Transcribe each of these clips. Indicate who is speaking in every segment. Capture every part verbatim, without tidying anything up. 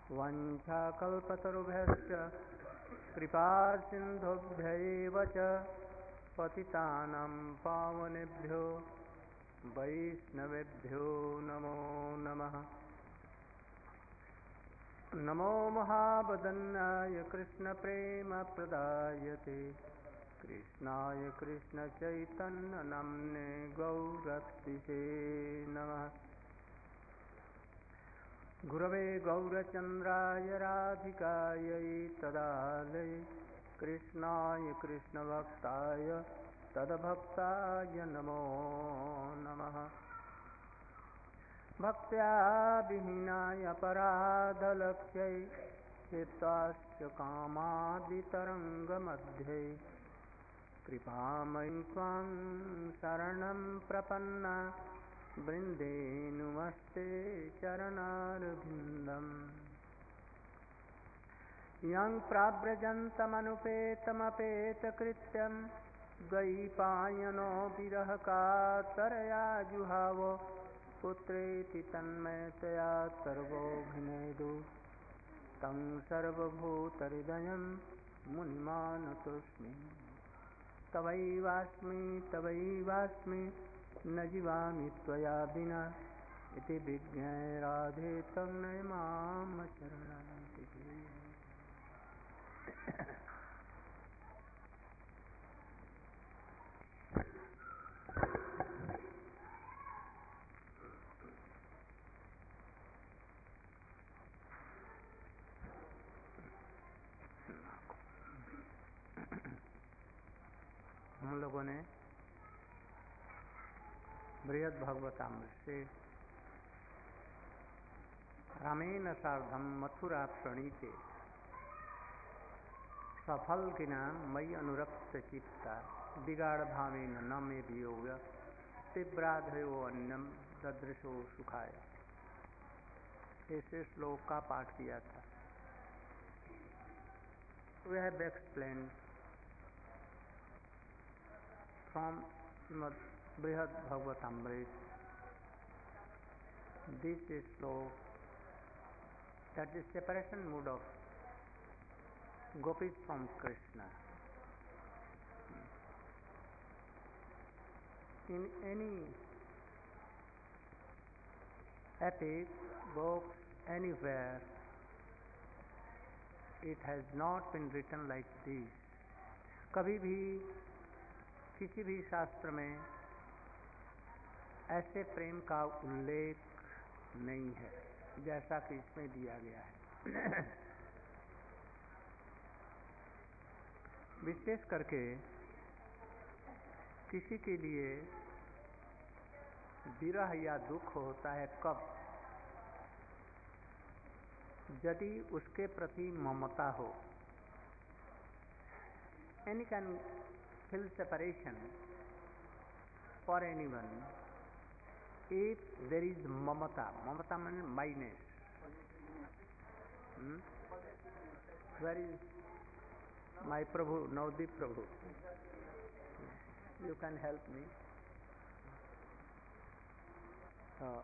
Speaker 1: वंशाकल्पतरुभ्यश्च कृपा सिन्धुभ्यैव च पतितानां पावनेभ्यो वैष्णवेभ्यो नमो नमः। नमो महावदन्याय कृष्णप्रेमप्रदायते कृष्णाय कृष्णचैतन्यनाम्ने गौरतिसे नमः। गुरवे गौरचन्द्राय राधिकायै तदालये कृष्णाय कृष्णभक्ताय तद्भक्ताय नमो नमः। भक्त्या विहीनाय अपराधलक्ष्यै हित्वाश्च कामादितरङ्गमध्ये कृपामयी त्वां शरणं प्रपन्ना वृन्दे नुमस्ते चरणारविन्दम्। यं प्राव्रजन्तमनुपेतमपेतकृत्यं द्वैपायनो विरहकातरया जुहाव पुत्रेति तन्मयतया सर्वोऽभिनेदु तं सर्वभूतहृदयं मुनिमानतोऽस्मि। तवैवास्मि तवैवास्मि न जीवामि त्वया विना इति विज्ञाय राधे तन्मय मां शरणं। हम लोगों ने बृहद भागवतामृत से रामेण सार्धम मथुरा प्रणीते सफल किना मयि अनुरक्त चित्ता बिगाड़ भावेन न मे वियोग तीव्राधयो अन्यम ददृशो सुखाय। ऐसे श्लोक का पाठ किया था। We have explained from Srimad Brihad Bhagavatamrita this is sloka that is separation mood of gopis from Krishna. In any epic, books, anywhere, it has not been written like this. कभी भी किसी भी शास्त्र में ऐसे प्रेम का उल्लेख नहीं है जैसा कि इसमें दिया गया है। विशेष करके किसी के लिए विरह या दुख होता है कब? यदि उसके प्रति ममता हो। Any can feel separation for anyone if there is mamata. Mamata means minus. Hmm? Where is my Prabhu, Navdeep Prabhu? You can help me. Uh,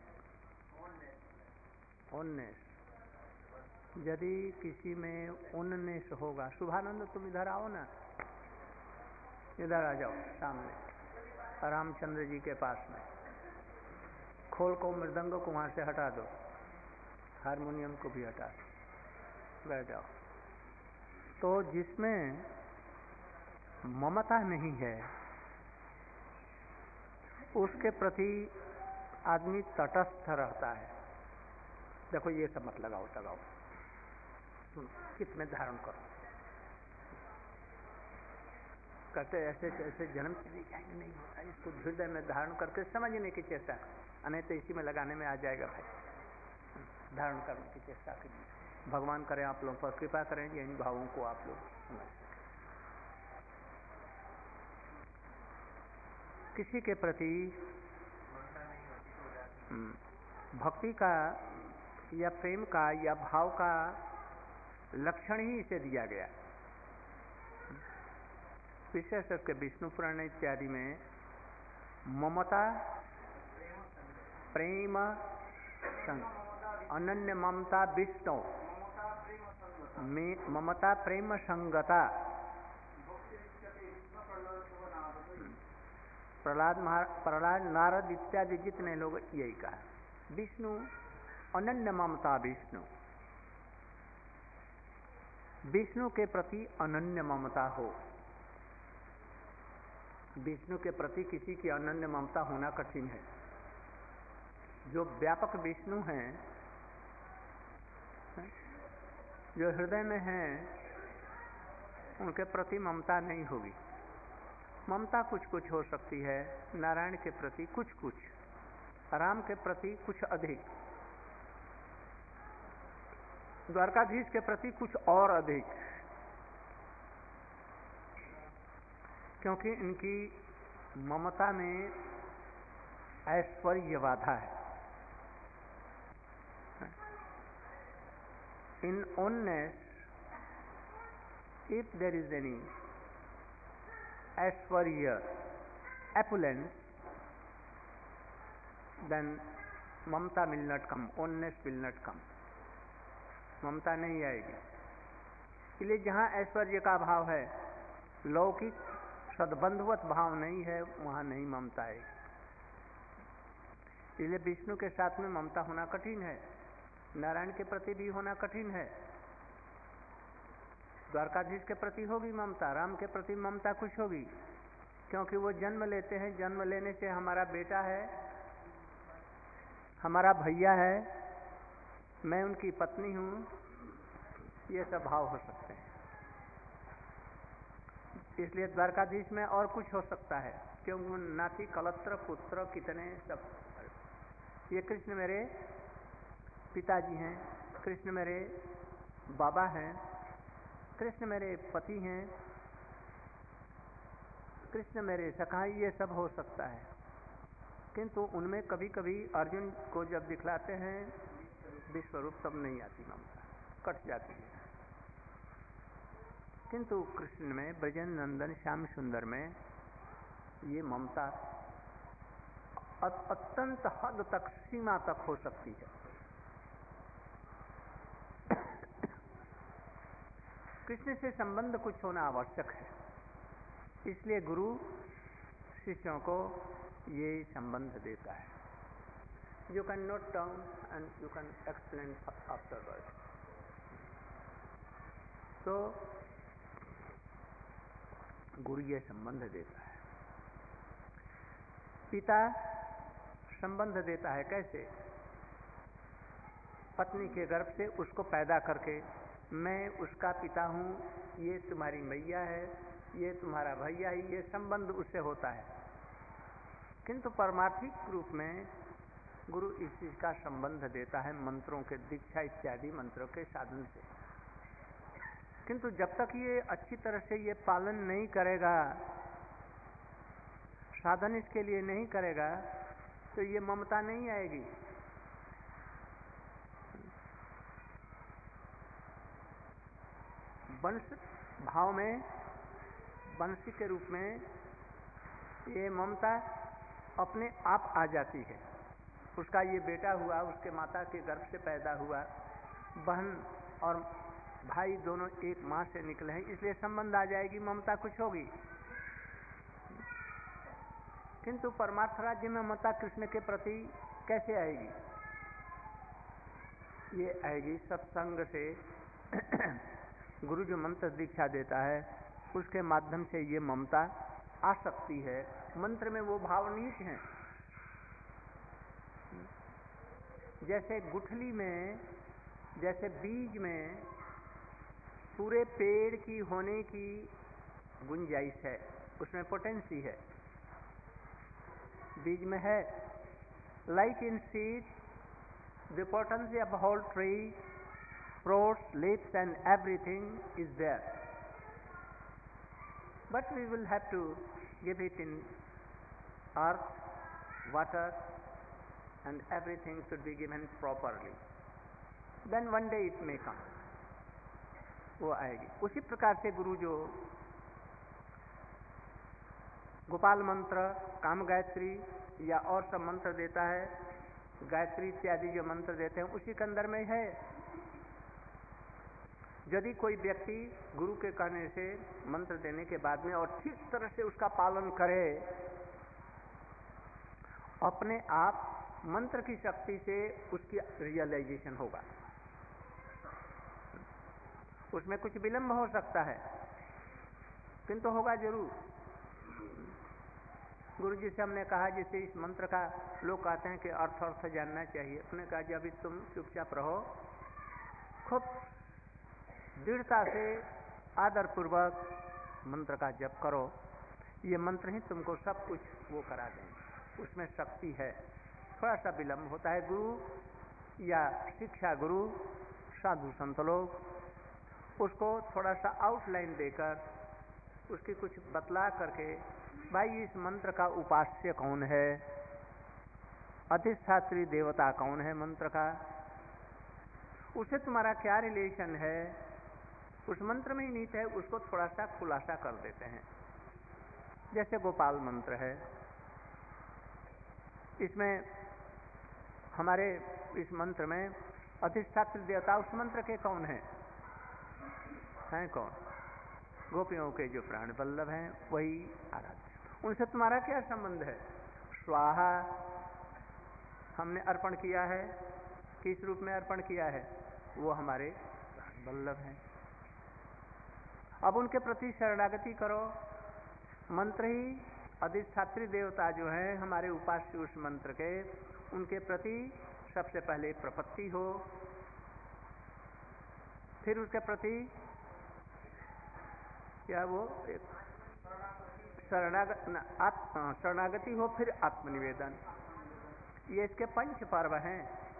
Speaker 1: oneness. यदि किसी में उन्नेस होगा, शुभानंद तुम इधर आओ ना, इधर आ जाओ सामने रामचंद्र जी के पास में। खोल को मृदंग को वहाँ से हटा दो, हारमोनियम को भी हटा दो, बैठ जाओ। तो जिसमें ममता नहीं है उसके प्रति आदमी तटस्थ रहता है। देखो ये सब मत लगाओ लगाओ, किस में धारण करो, कहते ऐसे ऐसे जन्म चले जाएंगे, नहीं होता, इसको हृदय में धारण करके समझने की चेष्टा, नहीं तो इसी में लगाने में आ जाएगा भाई। धारण करने की चेष्टा कीजिए। भगवान करें आप लोगों पर कृपा करें कि इन भावों को आप लोग समझ सकें। किसी के प्रति भक्ति का या प्रेम का या भाव का लक्षण ही इसे दिया गया। विशेष करके विष्णु पुराण इत्यादि में ममता, प्रेम, अनन्य ममता विष्णु, में ममता प्रेम संगता। प्रहलाद प्रहलाद नारद इत्यादि जितने लोग यही कहा, विष्णु अनन्य ममता, विष्णु विष्णु के प्रति अनन्य ममता हो। विष्णु के प्रति किसी की अनन्य ममता होना कठिन है। जो व्यापक विष्णु हैं, जो हृदय में हैं, उनके प्रति ममता नहीं होगी। ममता कुछ कुछ हो सकती है, नारायण के प्रति कुछ कुछ, राम के प्रति कुछ अधिक, द्वारकाधीश के प्रति कुछ और अधिक, क्योंकि इनकी ममता में ऐश्वर्य बाधा है। इन ओननेस, if there is any Aishwarya, opulence, then Mamata will not come, oneness will not come, ममता नहीं आएगी। इसलिए जहाँ ऐश्वर्य का भाव है, लौकिक सद्बंधवत भाव नहीं है, वहाँ नहीं ममता आएगी। इसलिए विष्णु के साथ में ममता होना कठिन है, नारायण के प्रति भी होना कठिन है। द्वारकाधीश के प्रति होगी ममता, राम के प्रति ममता कुछ होगी, क्योंकि वो जन्म लेते हैं। जन्म लेने से हमारा बेटा है, हमारा भैया है, मैं उनकी पत्नी हूँ, ये सब भाव हो सकते हैं। इसलिए द्वारकाधीश में और कुछ हो सकता है, क्योंकि नाती कलत्र पुत्र कितने सब। ये कृष्ण मेरे पिताजी हैं, कृष्ण मेरे बाबा हैं, कृष्ण मेरे पति हैं, कृष्ण मेरे सखा, ये सब हो सकता है। किंतु उनमें कभी कभी अर्जुन को जब दिखलाते हैं विश्वरूप, तब नहीं आती ममता, कट जाती है। किंतु कृष्ण में, ब्रजन नंदन श्याम सुंदर में ये ममता अत्यंत हद तक, सीमा तक हो सकती है। कृष्ण से संबंध कुछ होना आवश्यक है, इसलिए गुरु शिष्यों को ये संबंध देता है। You can note down and you can explain afterward. तो गुरु ये संबंध देता है। पिता संबंध देता है कैसे? पत्नी के गर्भ से उसको पैदा करके, मैं उसका पिता हूँ, ये तुम्हारी मैया है, ये तुम्हारा भैया है, ये संबंध उससे होता है। किंतु परमार्थिक रूप में गुरु इस चीज का संबंध देता है मंत्रों के, दीक्षा इत्यादि मंत्रों के साधन से। किंतु जब तक ये अच्छी तरह से ये पालन नहीं करेगा, साधन इसके लिए नहीं करेगा, तो ये ममता नहीं आएगी। वंश भाव में, वंशी के रूप में ये ममता अपने आप आ जाती है। उसका ये बेटा हुआ, उसके माता के गर्भ से पैदा हुआ, बहन और भाई दोनों एक माँ से निकले हैं, इसलिए संबंध आ जाएगी, ममता कुछ होगी। किंतु परमार्थ राज्य में ममता कृष्ण के प्रति कैसे आएगी? ये आएगी सत्संग से। गुरु जो मंत्र दीक्षा देता है, उसके माध्यम से ये ममता आ सकती है। मंत्र में वो भाव निहित हैं। जैसे गुठली में, जैसे बीज में पूरे पेड़ की होने की गुंजाइश है, उसमें पोटेंसी है, बीज में है। Like in seed, the potency of whole tree, fruits, leaves and everything is there. But we will have to give it in earth, water and everything should be given properly. Then one day it may come. वो आएगी। उसी प्रकार से गुरु जो गोपाल मंत्र, काम गायत्री या और सब मंत्र देता है, गायत्री इत्यादि जो मंत्र देते हैं, उसी के अंदर में है। यदि कोई व्यक्ति गुरु के कहने से मंत्र देने के बाद में और ठीक तरह से उसका पालन करे, अपने आप मंत्र की शक्ति से उसकी रियलाइजेशन होगा। उसमें कुछ विलंब हो सकता है, किंतु होगा जरूर। गुरु जी से हमने कहा, जैसे इस मंत्र का लोग कहते हैं कि अर्थ अर्थ जानना चाहिए, उसने कहा जब तुम चुपचाप रहो, खूब दृढ़ता से आदर पूर्वक मंत्र का जप करो, ये मंत्र ही तुमको सब कुछ वो करा देंगे, उसमें शक्ति है। थोड़ा सा विलंब होता है। गुरु या शिक्षा गुरु, साधु संत लोग उसको थोड़ा सा आउटलाइन देकर उसकी कुछ बतला करके, भाई इस मंत्र का उपास्य कौन है, अधिष्ठात्री देवता कौन है मंत्र का, उससे तुम्हारा क्या रिलेशन है, उस मंत्र में ही नीत है, उसको थोड़ा सा खुलासा कर देते हैं। जैसे गोपाल मंत्र है, इसमें हमारे इस मंत्र में अधिष्ठात्री देवता उस मंत्र के कौन है, हैं कौन? गोपियों के जो प्राण वल्लभ हैं वही आराध्य। उनसे तुम्हारा क्या संबंध है? स्वाहा हमने अर्पण किया है, किस रूप में अर्पण किया है? वो हमारे प्राण वल्लभ हैं। अब उनके प्रति शरणागति करो। मंत्र ही अधिष्ठात्री देवता जो हैं हमारे उपास्य उस मंत्र के, उनके प्रति सबसे पहले प्रपत्ति हो, फिर उसके प्रति क्या वो एक शरणागत शरणागति हो, फिर आत्मनिवेदन। ये इसके पंच पर्व हैं।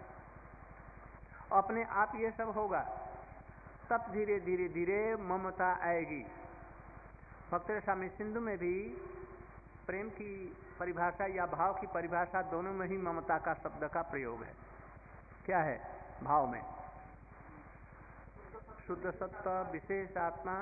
Speaker 1: अपने आप ये सब होगा, तब धीरे धीरे धीरे ममता आएगी। भक्त स्वामी सिंधु में भी प्रेम की परिभाषा या भाव की परिभाषा दोनों में ही ममता का शब्द का प्रयोग है। क्या है? भाव में शुद्ध सत्व, विशेष आत्मा,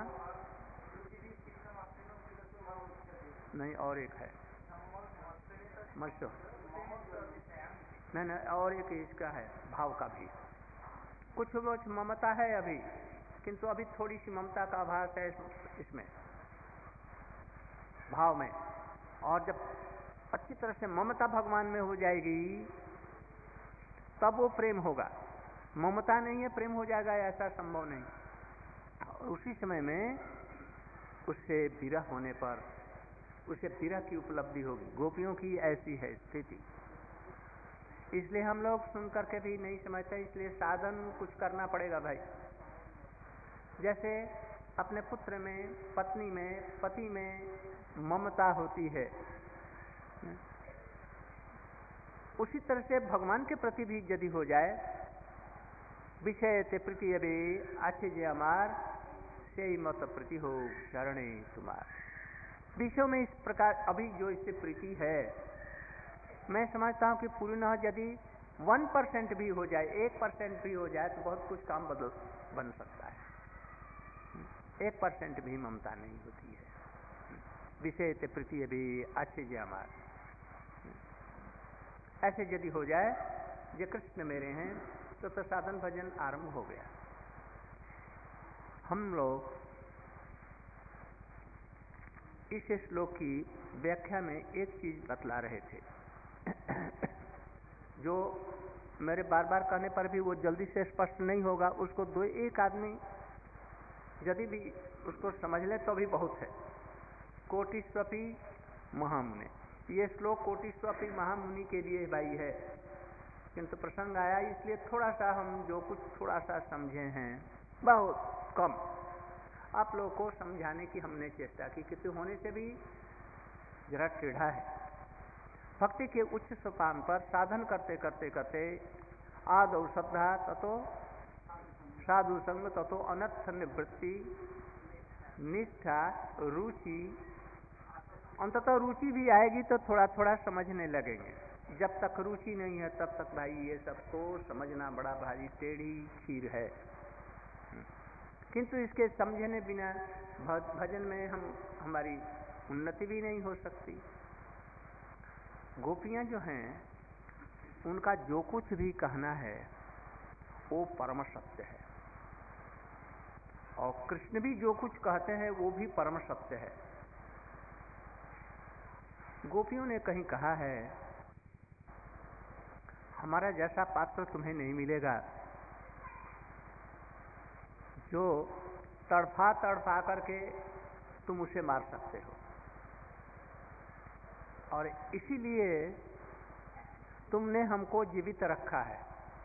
Speaker 1: नहीं और एक है मत्स्य, नहीं नहीं और एक इसका है भाव का भी। कुछ कुछ ममता है अभी, किंतु अभी थोड़ी सी ममता का आभास है इसमें भाव में। और जब अच्छी तरह से ममता भगवान में हो जाएगी तब वो प्रेम होगा। ममता नहीं है प्रेम हो जाएगा, ऐसा संभव नहीं। और उसी समय में उससे विरह होने पर उसे विरह की उपलब्धि होगी। गोपियों की ऐसी है स्थिति, इसलिए हम लोग सुन करके भी नहीं समझते, इसलिए साधन कुछ करना पड़ेगा भाई। जैसे अपने पुत्र में, पत्नी में, पति में ममता होती है, उसी तरह से भगवान के प्रति भी यदि हो जाए, विषय ते प्रीति अबे अच्छे जे अमार से ही मत प्रति हो शरणे तुम्हार। विषयों में इस प्रकार अभी जो इससे प्रीति है, मैं समझता हूं कि पूर्ण यदि वन परसेंट भी हो जाए, एक परसेंट भी हो जाए तो बहुत कुछ काम बदल बन सकता है। एक परसेंट भी ममता नहीं होती है। विषय ते प्रीति अभी अच्छे जे अमार, ऐसे यदि हो जाए जे कृष्ण मेरे हैं तो, तो साधन भजन आरंभ हो गया। हम लोग इस श्लोक की व्याख्या में एक चीज बतला रहे थे जो मेरे बार बार कहने पर भी वो जल्दी से स्पष्ट नहीं होगा। उसको दो एक आदमी यदि भी उसको समझ ले तो भी बहुत है। कोटिस्वपी महामुनि, ये श्लोक कोटिस्वपी महामुनि के लिए भाई है, किंतु प्रसंग आया इसलिए थोड़ा सा हम जो कुछ थोड़ा सा समझे हैं, बहुत कम आप लोगों को समझाने की हमने चेष्टा की, किंतु होने से भी जरा टेढ़ा है। भक्ति के उच्च सोपान पर साधन करते करते करते आदौ श्रद्धा, ततो साधु संग, ततो अनर्थ निवृत्ति, निष्ठा, रुचि, अंततः रुचि भी आएगी तो थोड़ा थोड़ा समझने लगेंगे। जब तक रुचि नहीं है तब तक भाई ये सबको समझना बड़ा भारी टेढ़ी खीर है। किंतु इसके समझने बिना भजन में हम हमारी उन्नति भी नहीं हो सकती। गोपियां जो हैं उनका जो कुछ भी कहना है वो परम सत्य है। और कृष्ण भी जो कुछ कहते हैं वो भी परम सत्य है। गोपियों ने कहीं कहा है, हमारा जैसा पात्र तुम्हें नहीं मिलेगा जो तड़फा तड़फा करके तुम उसे मार सकते हो, और इसीलिए तुमने हमको जीवित रखा है।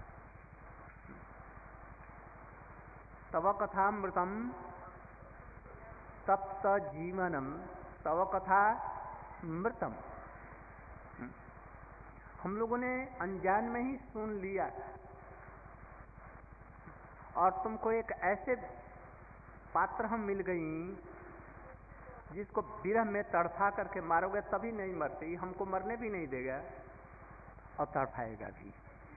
Speaker 1: तव कथामृतम तप्त जीवनम तव कथा मृतम। हम लोगों ने अनजान में ही सुन लिया और तुमको एक ऐसे पात्र हम मिल गई जिसको विरह में तड़फा करके मारोगे तभी नहीं मरती, हमको मरने भी नहीं देगा और तड़फाएगा भी।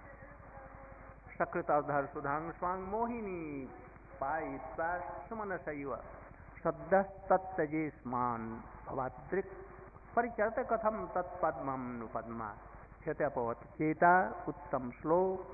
Speaker 1: सकृत अवधर सुधांग स्वांग मोहिनी पाई सुमन शैव शब्द तत्जे स्मान भवादृक् परिचरते कथम तत्पद्मम नु पद्मा क्षत्यपवत चेता उत्तम श्लोक।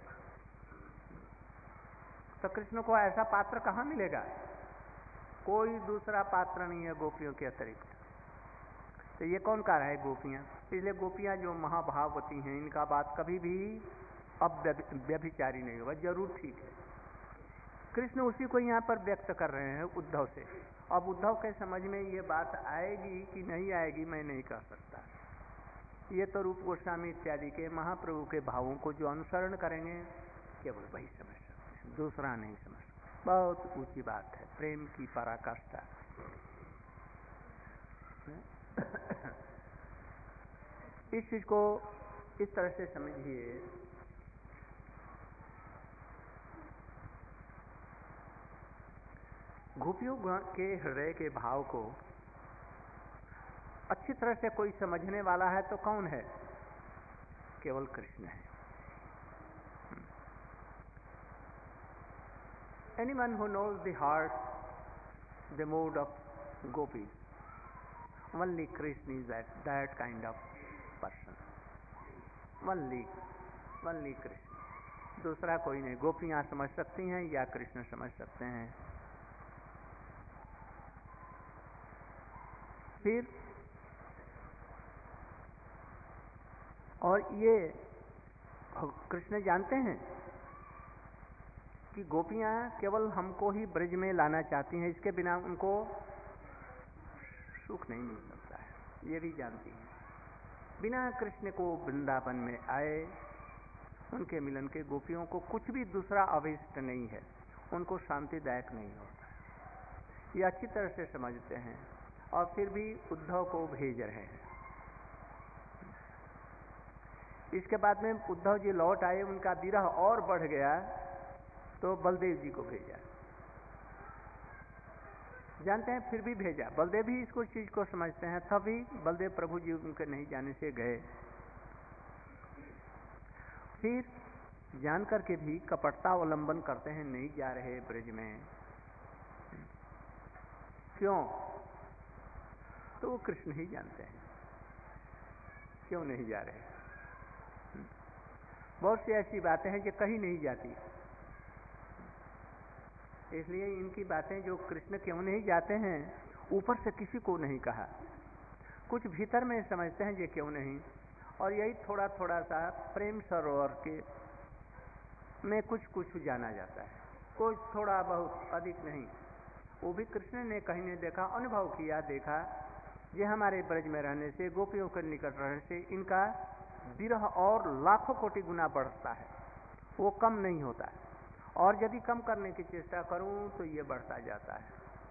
Speaker 1: तो कृष्ण को ऐसा पात्र कहाँ मिलेगा? कोई दूसरा पात्र नहीं है गोपियों के अतिरिक्त। तो ये कौन कह रहा है? गोपियाँ। इसलिए गोपियाँ जो महाभाववती हैं, इनका बात कभी भी अब व्यभिचारी नहीं होगा, जरूर ठीक है। कृष्ण उसी को यहाँ पर व्यक्त कर रहे हैं उद्धव से। अब उद्धव के समझ में ये बात आएगी कि नहीं आएगी मैं नहीं कह सकता। ये तो रूप गोस्वामी इत्यादि के महाप्रभु के भावों को जो अनुसरण करेंगे केवल वही समझ सकते हैं, दूसरा नहीं समझ सकते। बहुत ऊंची बात है, प्रेम की पराकाष्ठा। इस चीज को इस तरह से समझिए, गोपियों के हृदय के भाव को अच्छी तरह से कोई समझने वाला है तो कौन है? केवल कृष्ण है। Anyone who knows the heart, the mood of gopis, only Krishna is that that kind of person. Only, only Krishna. दूसरा कोई नहीं। गोपियां समझ सकती हैं या कृष्ण समझ सकते हैं। फिर और ये कृष्ण जानते हैं कि गोपियां केवल हमको ही ब्रज में लाना चाहती हैं, इसके बिना उनको सुख नहीं मिल सकता है, ये भी जानती हैं। बिना कृष्ण को वृंदावन में आए उनके मिलन के गोपियों को कुछ भी दूसरा अभिष्ट नहीं है, उनको शांतिदायक नहीं होता। ये अच्छी तरह से समझते हैं और फिर भी उद्धव को भेज रहे हैं। इसके बाद में उद्धव जी लौट आए, उनका विरह और बढ़ गया तो बलदेव जी को भेजा। जानते हैं फिर भी भेजा। बलदेव भी इसको चीज को समझते हैं, तभी बलदेव प्रभु जी उनके नहीं जाने से गए। फिर जान करके भी कपटता अवलंबन करते हैं, नहीं जा रहे ब्रज में। क्यों? तो वो कृष्ण ही जानते हैं क्यों नहीं जा रहे। बहुत सी ऐसी बातें हैं जो कहीं नहीं जाती, इसलिए इनकी बातें जो कृष्ण क्यों नहीं जाते हैं ऊपर से किसी को नहीं कहा, कुछ भीतर में समझते हैं ये क्यों नहीं। और यही थोड़ा थोड़ा सा प्रेम सरोवर के में कुछ कुछ जाना जाता है, कुछ थोड़ा बहुत, अधिक नहीं। वो भी कृष्ण ने कहीं नहीं देखा, अनुभव किया, देखा ये हमारे ब्रज में रहने से, गोपियों के निकट रहने से इनका विरह और लाखों कोटि गुना बढ़ता है, वो कम नहीं होता है। और यदि कम करने की चेष्टा करूं तो ये बढ़ता जाता है।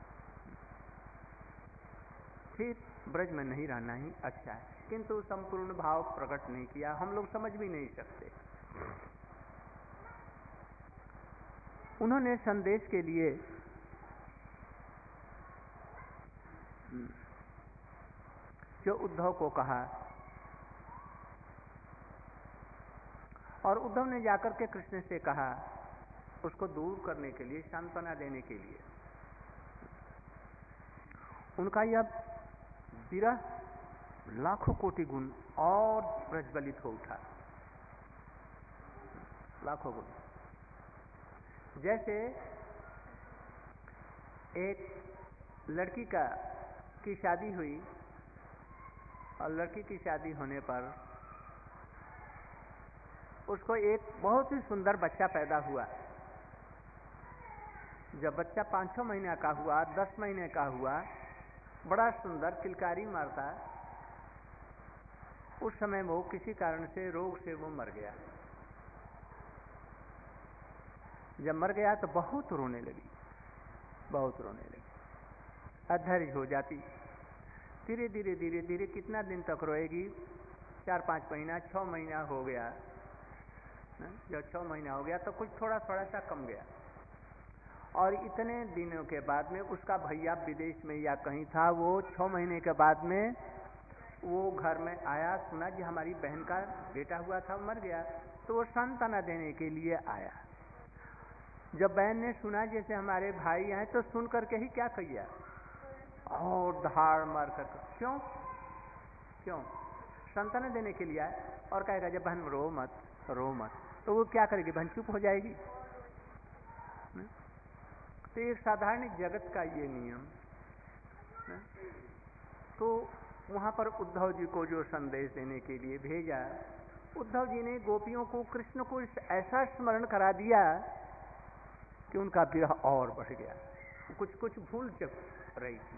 Speaker 1: फिर ब्रज में नहीं रहना ही अच्छा है, किंतु संपूर्ण भाव प्रकट नहीं किया, हम लोग समझ भी नहीं सकते। उन्होंने संदेश के लिए जो उद्धव को कहा, और उद्धव ने जाकर के कृष्ण से कहा, उसको दूर करने के लिए, सांत्वना देने के लिए। उनका यह विरह लाखों कोटि गुण और प्रज्वलित हो उठा, लाखों गुण। जैसे एक लड़की का की शादी हुई और लड़की की शादी होने पर उसको एक बहुत ही सुंदर बच्चा पैदा हुआ। जब बच्चा पाँच छः महीने का हुआ, दस महीने का हुआ, बड़ा सुंदर किलकारी मारता, उस समय वो किसी कारण से रोग से वो मर गया। जब मर गया तो बहुत रोने लगी, बहुत रोने लगी, अधैर्य हो जाती। धीरे धीरे धीरे धीरे कितना दिन तक रोएगी? चार पाँच महीना, छः महीना हो गया। जब छः महीना हो गया तो कुछ थोड़ा थोड़ा सा कम गया। और इतने दिनों के बाद में उसका भैया विदेश में या कहीं था, वो छः महीने के बाद में वो घर में आया, सुना कि हमारी बहन का बेटा हुआ था, मर गया। तो वो सांत्वना देने के लिए आया। जब बहन ने सुना जैसे हमारे भाई आए, तो सुन करके ही क्या किया, और धाड़ मार कर, क्यों क्यों सांत्वना देने के लिए आए। और कहेगा जब बहन रो मत, रो मत, तो वो क्या करेगी? बहन चुप हो जाएगी। तो एक साधारण जगत का ये नियम। तो वहां पर उद्धव जी को जो संदेश देने के लिए भेजा, उद्धव जी ने गोपियों को कृष्ण को ऐसा स्मरण करा दिया कि उनका विरह और बढ़ गया। कुछ कुछ भूल चुक रही थी।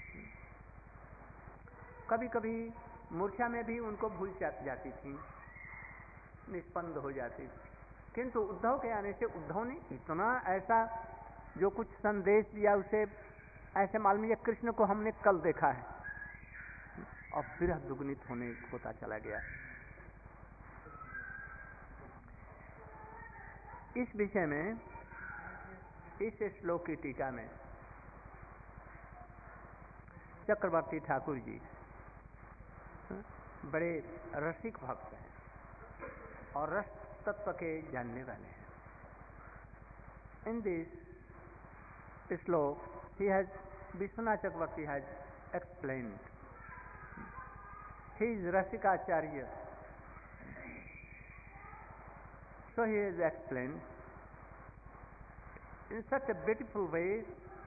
Speaker 1: कभी कभी मूर्छा में भी उनको भूल जाती थी, निष्पन्द हो जाती थी। किंतु उद्धव के आने से उद्धव ने इतना ऐसा जो कुछ संदेश दिया, उसे ऐसे मालूम है कृष्ण को हमने कल देखा है, और विरह दुगुनित होने होता चला गया। इस विषय में इस श्लोक की टीका में चक्रवर्ती ठाकुर जी बड़े रसिक भक्त हैं और रस तत्व के जानने वाले हैं। इन दिस श्लोक he has Vishwanath Chakravarti has explained. He is Rasikacharya. So he has explained in such a beautiful way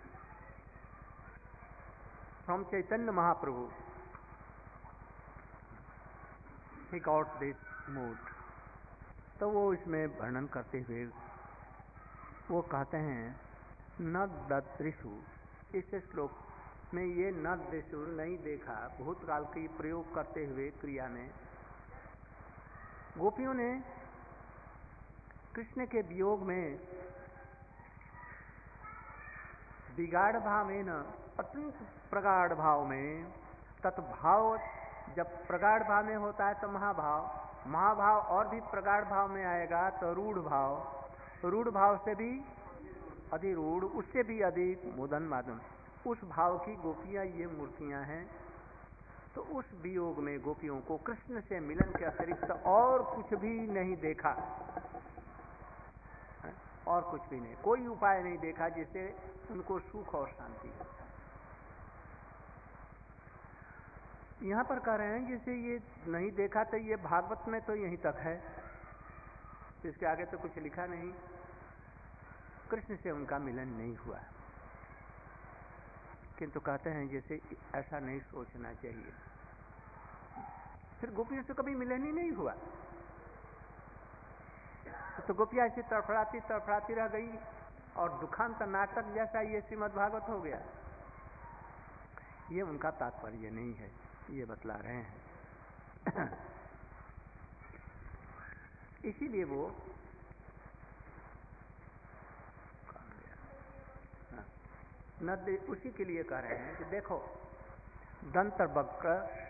Speaker 1: from Chaitanya Mahaprabhu. He got this mood. तो वो इसमें वर्णन करते हुए वो कहते हैं न ददृशु, इस श्लोक में ये न दृशु नहीं देखा, भूतकाल की प्रयोग करते हुए क्रिया में गोपियों ने कृष्ण के वियोग में विगाढ़ भाव में न अत्यंत प्रगाढ़ भाव में, तत्भाव जब प्रगाढ़ भाव में होता है तो महाभाव, महाभाव और भी प्रगाढ़ भाव में आएगा तो रूढ़ भाव, रूढ़ भाव से भी अधिरूढ़, उससे भी अधिक मुदन मादन, उस भाव की गोपियां ये मूर्तियां हैं। तो उस वियोग में गोपियों को कृष्ण से मिलन के अतिरिक्त और कुछ भी नहीं देखा, और कुछ भी नहीं, कोई उपाय नहीं देखा जिससे उनको सुख और शांति हो। यहाँ पर कह रहे हैं जैसे ये नहीं देखा, तो ये भागवत में तो यहीं तक है, इसके आगे तो कुछ लिखा नहीं। कृष्ण से उनका मिलन नहीं हुआ, किंतु कहते हैं जैसे ऐसा नहीं सोचना चाहिए। फिर गोपियों से कभी मिलन ही नहीं हुआ, तो गोपियां ऐसी तड़फड़ाती तड़फड़ाती रह गई और दुखांत नाटक जैसा ये श्रीमद् भागवत हो गया। ये उनका तात्पर्य नहीं है, ये बतला रहे हैं। इसीलिए वो न उसी के लिए कह रहे हैं कि देखो दंतवक्र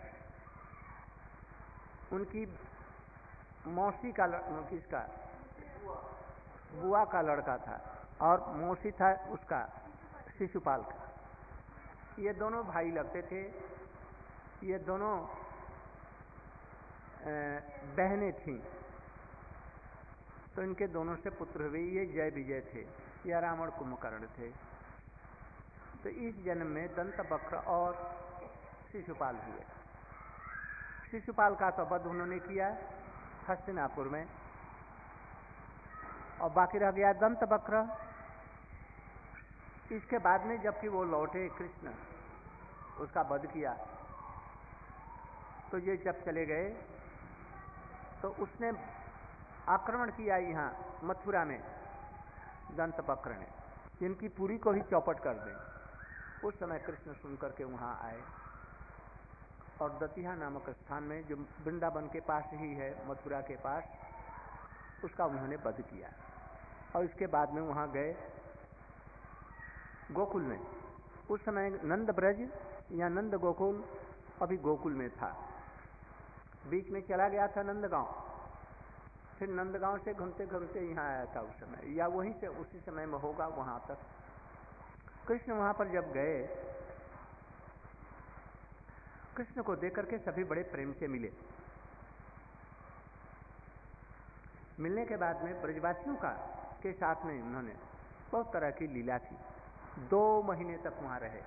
Speaker 1: उनकी मौसी का, किसका, बुआ का लड़का था, और मौसी था उसका शिशुपाल का। ये दोनों भाई लगते थे, ये दोनों बहनें थीं, तो इनके दोनों से पुत्र हुए। ये जय विजय थे, या रावण कुंभकर्ण थे। तो इस जन्म में दंतवक्र और शिशुपाल हुए। शिशुपाल का तो वध उन्होंने किया हस्तिनापुर में, और बाकी रह गया दंतवक्र। इसके बाद में जबकि वो लौटे कृष्ण, उसका वध किया, तो ये जब चले गए तो उसने आक्रमण किया यहाँ मथुरा में दंतवक्र ने, जिनकी पूरी को ही चौपट कर दें। उस समय कृष्ण सुन करके वहाँ आए और दतिया नामक स्थान में, जो वृंदावन के पास ही है, मथुरा के पास, उसका उन्होंने वध किया। और इसके बाद में वहाँ गए गोकुल में। उस समय नंद ब्रज या नंद गोकुल अभी गोकुल में था, बीच में चला गया था नंदगांव, फिर नंदगांव से घूमते घूमते यहाँ आया था उस समय, या वहीं से उसी समय में होगा वहाँ तक। कृष्ण वहाँ पर जब गए, कृष्ण को देख करके सभी बड़े प्रेम से मिले। मिलने के बाद में ब्रजवासियों का के साथ में उन्होंने बहुत तरह की लीला की। दो महीने तक वहाँ रहे।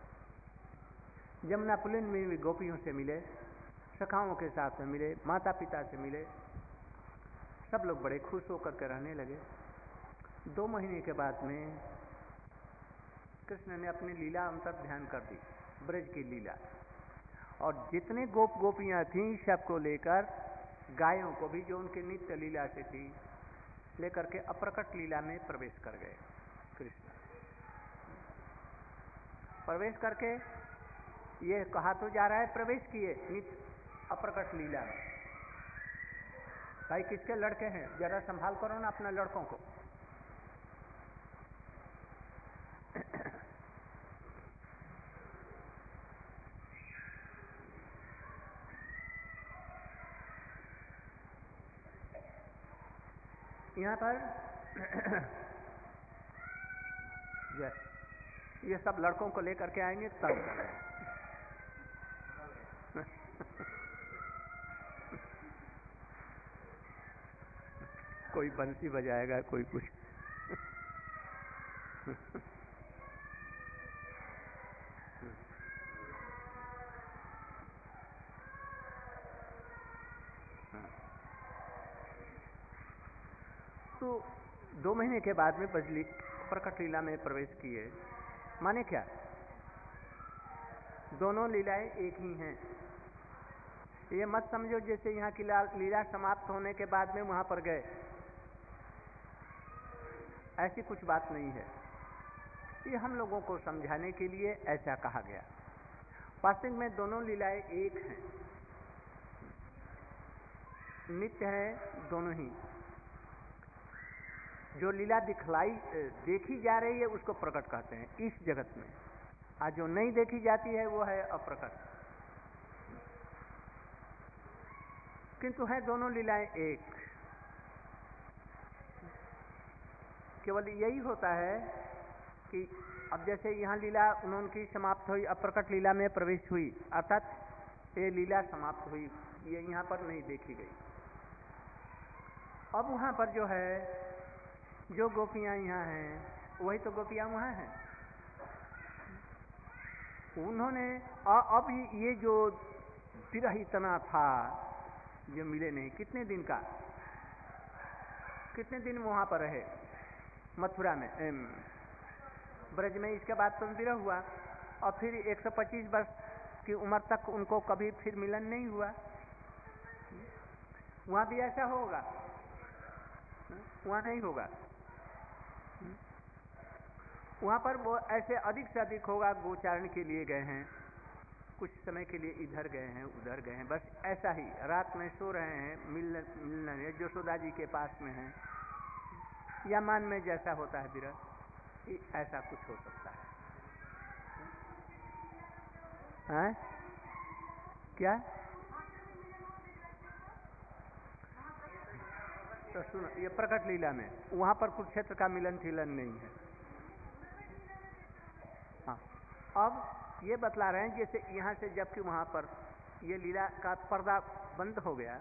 Speaker 1: यमुना पुलिन में भी गोपियों से मिले, सखाओं के साथ में मिले, माता पिता से मिले, सब लोग बड़े खुश होकर के रहने लगे। दो महीने के बाद में कृष्ण ने अपनी लीला अंतर ध्यान कर दी, ब्रज की लीला, और जितने गोप गोपियां थीं सबको लेकर, गायों को भी जो उनके नित्य लीला से थी, लेकर के अप्रकट लीला में प्रवेश कर गए। कृष्ण प्रवेश करके ये कहा तो जा रहा है प्रवेश किए नित्य अप्रकट लीला में। भाई किसके लड़के हैं, जरा संभाल करो ना अपना लड़कों को। यहाँ पर ये सब लड़कों को लेकर के आएंगे तब कोई बंसी बजाएगा, कोई कुछ तो दो महीने के बाद में बजली प्रकट लीला में प्रवेश किए। माने क्या, दोनों लीलाएं एक ही हैं। ये मत समझो जैसे यहाँ की लीला समाप्त होने के बाद में वहां पर गए, ऐसी कुछ बात नहीं है। ये हम लोगों को समझाने के लिए ऐसा कहा गया। वास्तव में दोनों लीलाएं एक हैं, नित्य है दोनों ही। जो लीला दिखलाई देखी जा रही है उसको प्रकट कहते हैं इस जगत में, आज जो नहीं देखी जाती है वो है अप्रकट। किंतु है दोनों लीलाएं एक। केवल यही होता है कि अब जैसे यहाँ लीला उन्होंने समाप्त हुई, अप्रकट लीला में प्रवेश हुई, अर्थात ये लीला समाप्त हुई, ये यहाँ पर नहीं देखी गई। अब वहाँ पर जो है, जो गोपियाँ यहाँ हैं वही तो गोपियाँ वहाँ हैं। उन्होंने अब ये जो विरह इतना था जो मिले नहीं, कितने दिन का, कितने दिन वहाँ पर रहे मथुरा में, ब्रज में। इसके बाद तो विरह हुआ और फिर एक सौ पच्चीस वर्ष की उम्र तक उनको कभी फिर मिलन नहीं हुआ। वहाँ भी ऐसा होगा? वहाँ नहीं होगा। वहाँ पर वो ऐसे अधिक से अधिक होगा, गोचारण के लिए गए हैं, कुछ समय के लिए इधर गए हैं उधर गए हैं, बस ऐसा ही रात में सो रहे हैं, मिलने मिलने यशोदा जी के पास में हैं, या मान में जैसा होता है विरह, ऐसा कुछ हो सकता है। हैं? क्या? तो सुनो, ये प्रकट लीला में वहां पर कुरुक्षेत्र का मिलन थिलन नहीं है। हाँ, अब ये बतला रहे हैं जैसे यहाँ से जबकि वहां पर ये लीला का पर्दा बंद हो गया,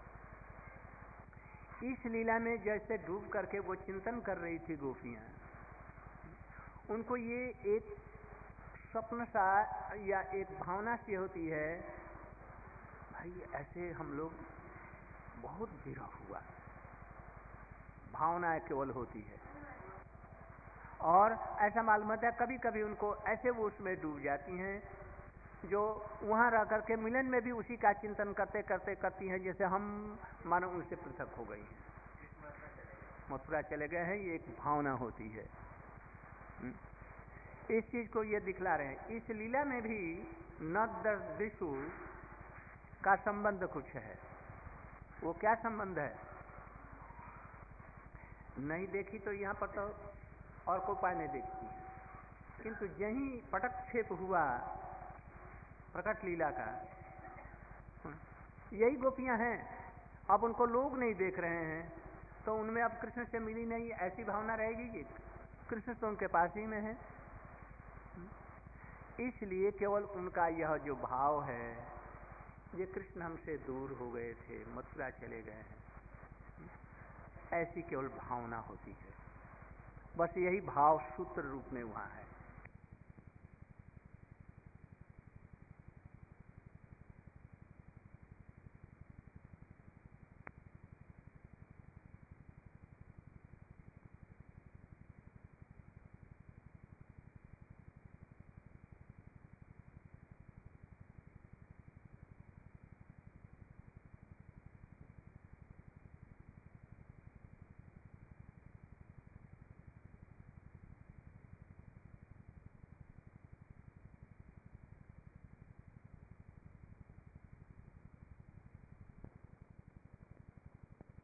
Speaker 1: इस लीला में जैसे डूब करके वो चिंतन कर रही थी गोपियां, उनको ये एक स्वप्न सा या एक भावना सी होती है, भाई ऐसे हम लोग बहुत विरह हुआ, भावना केवल होती है। और ऐसा मालूम होता है कभी कभी उनको ऐसे वो उसमें डूब जाती हैं जो वहाँ रह करके मिलन में भी उसी का चिंतन करते करते करती हैं जैसे हम मानो उनसे पृथक हो गई हैं, मथुरा चले गए हैं। ये एक भावना होती है। इस चीज को ये दिखला रहे हैं। इस लीला में भी नद दिशु का संबंध कुछ है। वो क्या संबंध है? नहीं देखी तो यहाँ पर तो और कोई उपाय नहीं देखती, किंतु यही पटक्षेप हुआ प्रकट लीला का, यही गोपियां हैं। अब उनको लोग नहीं देख रहे हैं तो उनमें अब कृष्ण से मिली नहीं, ऐसी भावना रहेगी कि कृष्ण तो उनके पास ही में है। इसलिए केवल उनका यह जो भाव है, ये कृष्ण हमसे दूर हो गए थे, मथुरा चले गए हैं, ऐसी केवल भावना होती है। बस यही भाव सूत्र रूप में वहां है।